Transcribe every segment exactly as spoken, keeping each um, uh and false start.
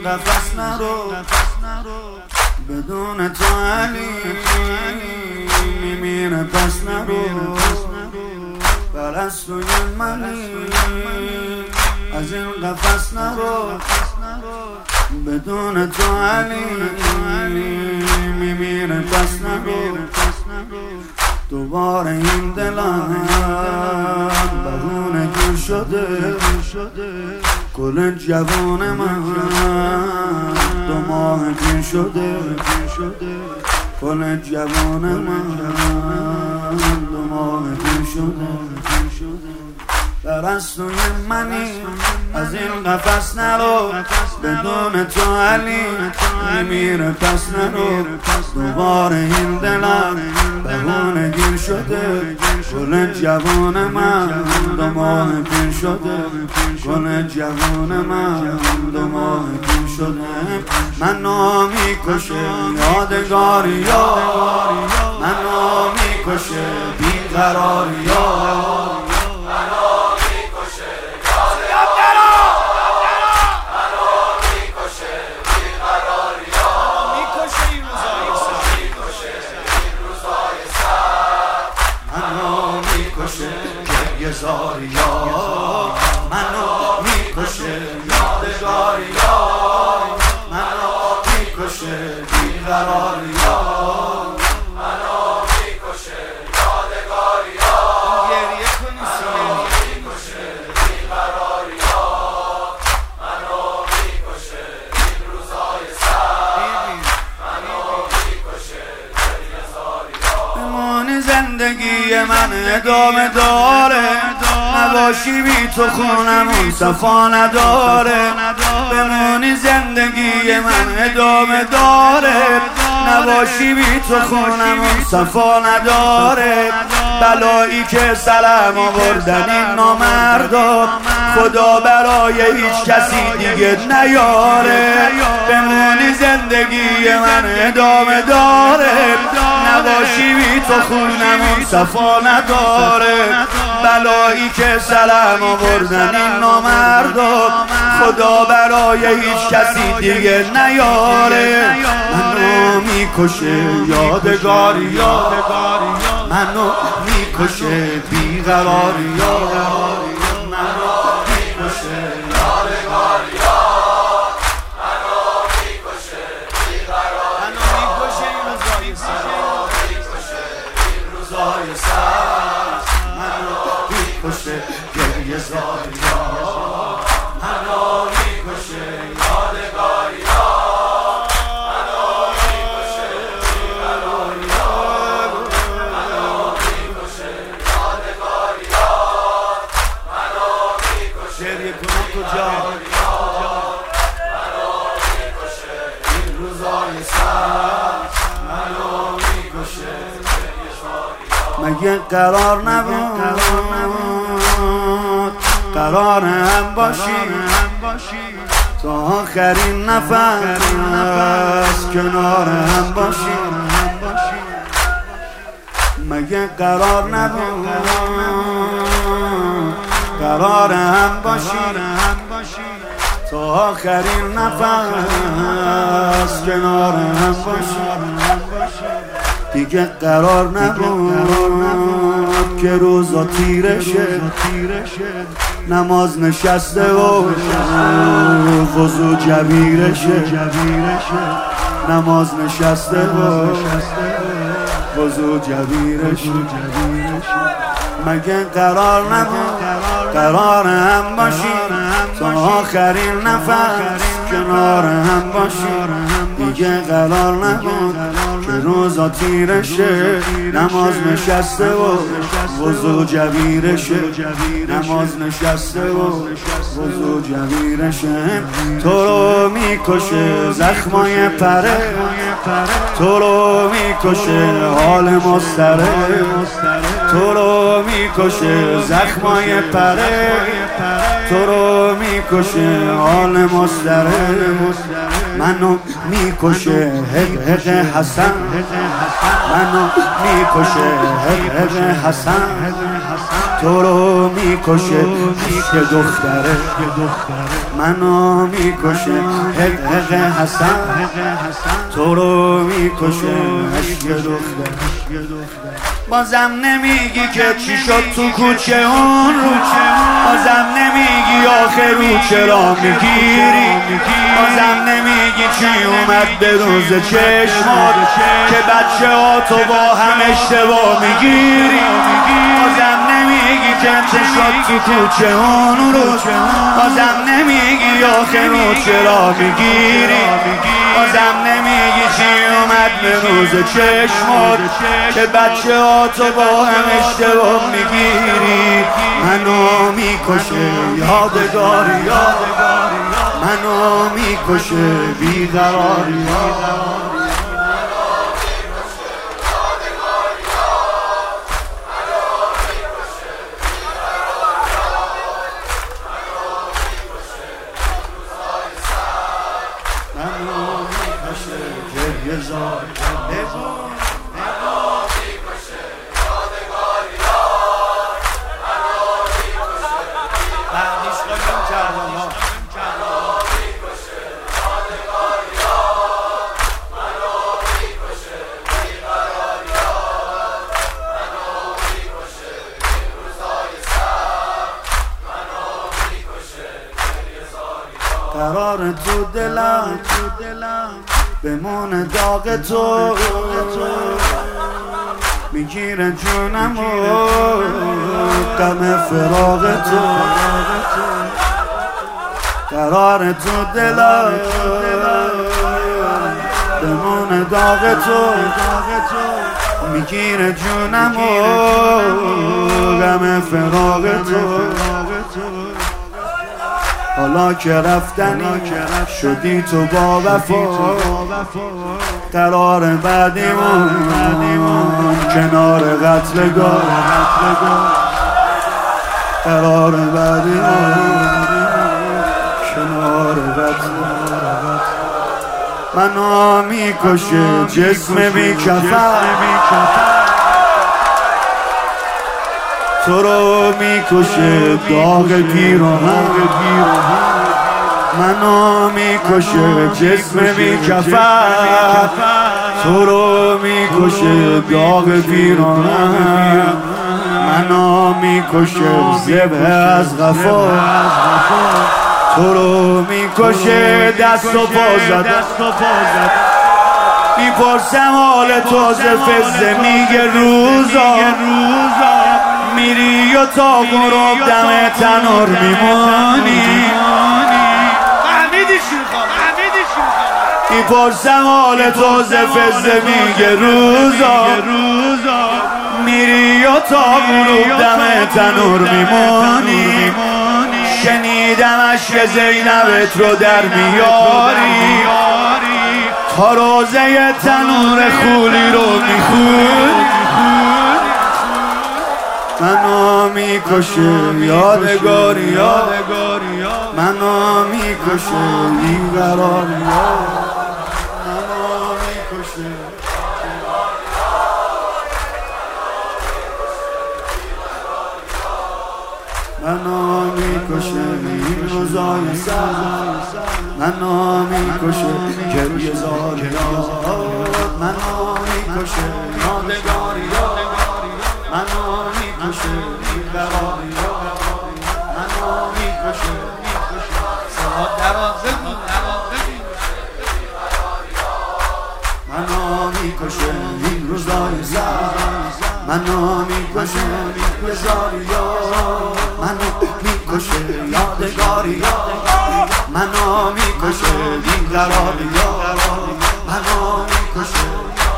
قفس نرو بدون تو علی میمیره پس نرو پرستوی منی از این قفس نرو بدون تو علی میمیره پس نرو دوباره این دلم بهونه گیر شده کل جوان من دو ماه گیر شده کل جوان من دو ماه گیر شده پرستوی منی از این قفس نرو بدون تو علی میمیره پس نرو دوباره این دلم بهونه گیر شده کل جوان من دو ماه پیر شده کل جوان من دو ماه پیر شده منو میکشه یادگاری یا منو میکشه بیقراری یا زاری یا منو میکشه یادگاری یا منو میکشه بیقراری یا منو میکشه یادگاری یا گریه کنی منو میکشه بیقراری یا منو میکشه این روزای سخت منو میکشه گریه زاری یا بمونی زندگی من ادامه داره نباشی بی تو خونمون صفا نداره بمونی زندگی من ادامه داره نباشی بی تو خونمون صفا نداره بلایی که سرم آوردن این نامردا خدا برای هیچ کسی دیگه نیاره بمونی زندگی من ادامه داره نباشی بی تو خونمون صفا نداره بلایی که سرم آوردن این نامردا خدا برای هیچ کسی دیگه نیاره منو میکشه یادگاری یا منو میکشه بیقراری یا منو میکشه یادگاری یا منو میکشه بیقراری منو میکشه این روزای سخت منو میکشه گریه زاری یا منو میکشه یادگاری یا منو میکشه بیقراری یا منو میکشه یادگاری یا منو میکشه گریه کنم کجا منو میکشه این روزای سخت منو میکشه گریه زاری مگه قرار نبود قرار هم باشی تا آخرین نفس کنار هم باشی مگه قرار نبود قرار هم باشی تا آخرین نفس کنار هم باشی دیگه قرار نبود که روزا تیره شد نماز نشسته و وضو جبیره شد نماز نشسته و وضو جبیره شد مگه قرار نبود قرار هم باشی تا آخرین نفس کنار هم باشی دیگه قرار نبود که روزا تیره شه نماز نشسته و وضو جبیره شه نماز نشسته و وضو جبیره شه تو رو میکشه زخمای پره تو رو میکشه حال مستره تو رو میکشه زخمای پره تو رو میکشه حال مستره منو میکشه حق حق حسن منو میکشه حق حق حسن تو رو میکشه عشق دختره منو میکشه حق حسن تو رو میکشه عشق دختره بازم نمیگی که چی شد تو کوچه اون رو بازم نمیگی آخر رو چرا میگیری بازم نمیگی چی اومد به روز چشمات که بچه ها تو با هم اشتباه میگیری بازم نمیگی که چی شد تو کوچه اون رو بازم نمیگی آخر رو چرا میگیری بازم نمیگی چی اومد به روز چشمات که بچه ها تو با هم اشتباه میگیری منو میکشه یادگاری منو میکشه بیقراری منو میکشه گریه زار قرار تو دلم بمونه داغ تو میگیره جونم و غم فراق تو قرار تو دلم بمونه داغ تو میگیره جونم و غم فراق تو حالا که رفتنی شدی تو با وفا قرار بعدیمون کنار قتلگاه قرار بعدیمون کنار قتلگاه منو میکشه جسم بی کفن تو رو میکشه داغ پیراهن منو میکشه جسم بی کفن تو رو میکشه داغ پیراهن منو میکشه ذبح از غفا تو رو میکشه دست و پا زد میپرسم حال تازه فزه میگه روزا میری و تا غروب دم تنور میمانی میپرسم حال تازه فزه میگه روزا میری و تا غروب دم تنور میمانی شنیدم عشق زینبت رو در میاری تا روزه تنور خولی رو میخوری منو میکشه یادگاری منو میکشه بیقراری منو میکشه منو میکشه این روزای سخت منو میکشه گریه زاری منو میکشه یادگاری منو میکشه بیقراری منو میکشه منو میکشه این روزای سخت منو میکشه بیقراری منو میکشه یادگاری منو میکشه بیقراری منو میکشه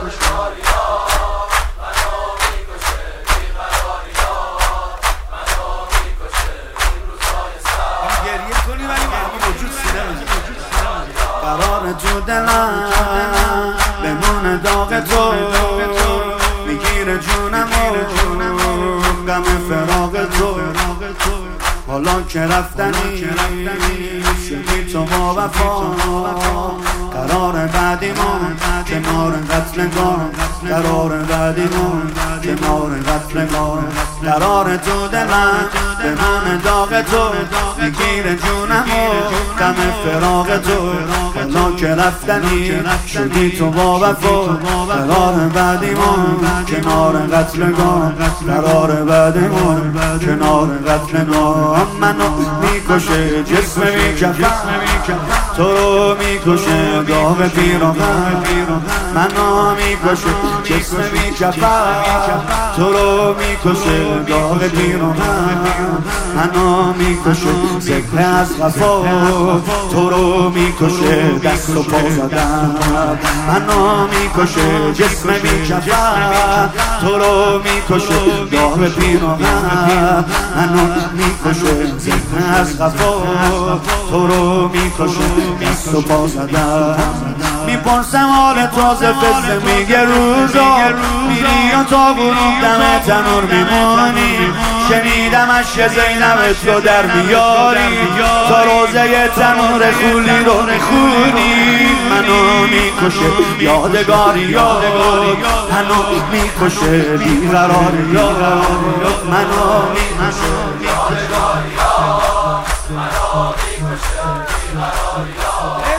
قرار تو دلم بمونه داغ تو میگیره جونم و غم فراق تو حالا که رفتنی شدی تو با وفا قرار بعدیمون کنار قتلگاه قرار بعدیمون کنار قتلگاه قرار تو دل من به من داغ تو میگیره جونم و غم فراق تو حالا که رفتنی شدی تو با وفا قرار بعدیمون کنار قتلگاه قرار بعدیمون کنار قتلگاه منو میکشه جسم میکفن تو رو میکشه داغ پیراهن منو میکشه جسم میکفن تو رو میکشه داغ پیراهن منو میکشه ذکر از غفا تو رو میکشه دست و پا زدن منو میکشه جسم میکفن تو رو میکشه داغ پیراهن منو میکشه ذکر از غفا تو رو میکشه دست و پا زدن میپرسم حال تازه فزه میگه روزا میری یا تا غروب دم تنور میمانی شنیدم عشق زینب تو در بیاری تا روزه تنور خولی رو نخونی منو میکشه یادگاری یاد منو میکشه بیقراری منو میکشه یادگاری منو میکشه بیقراری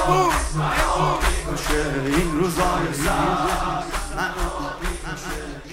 این روزای سر منو میکشه